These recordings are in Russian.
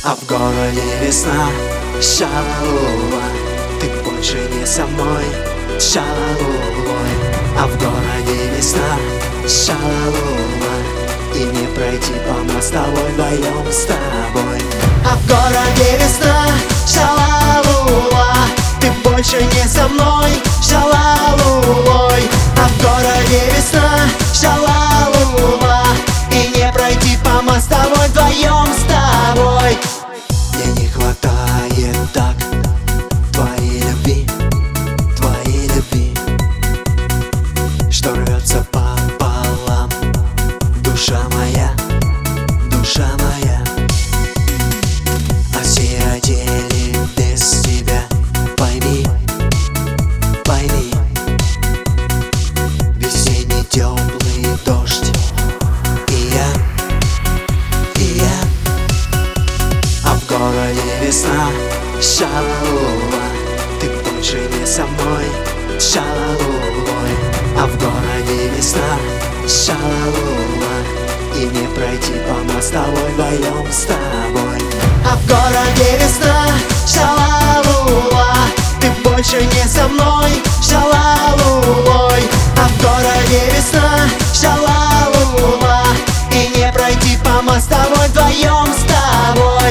А в городе весна, шалалула, ты больше не со мной, шалалулой. А в городе весна, шалалула, и не пройти по мостовой вдвоем с тобой. А в городе весна, шалалула, ты больше не со мной, шалалулой. А в городе весна, шалалула, и не пройти по мостовой вдвоем с тобой. Мне не хватает так твоей любви, что рвется пополам. Душа моя, осиротели без тебя. Пойми, весенний теплый дождь, и я. А в городе весна, шалалула, ты больше не со мной, шалалулой. А в городе весна, шалалула, и не пройти по мостовой вдвоем с тобой. А в городе весна, шалалула, ты больше не со мной, шалалулой. А в городе весна, шалалула, и не пройти по мостовой вдвоем с тобой.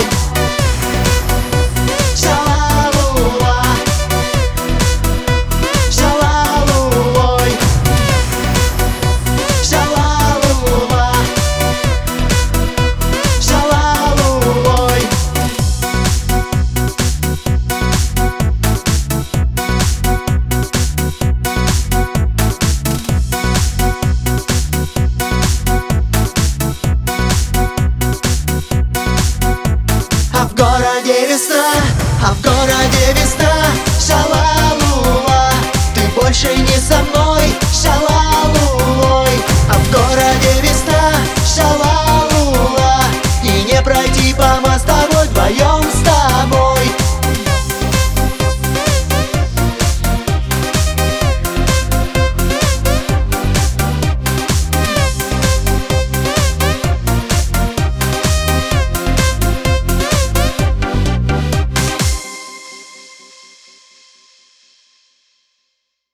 Шалалула, шалалулой, шалалула, шалалулой. А в городе весна, шалалула, ты больше не со мной.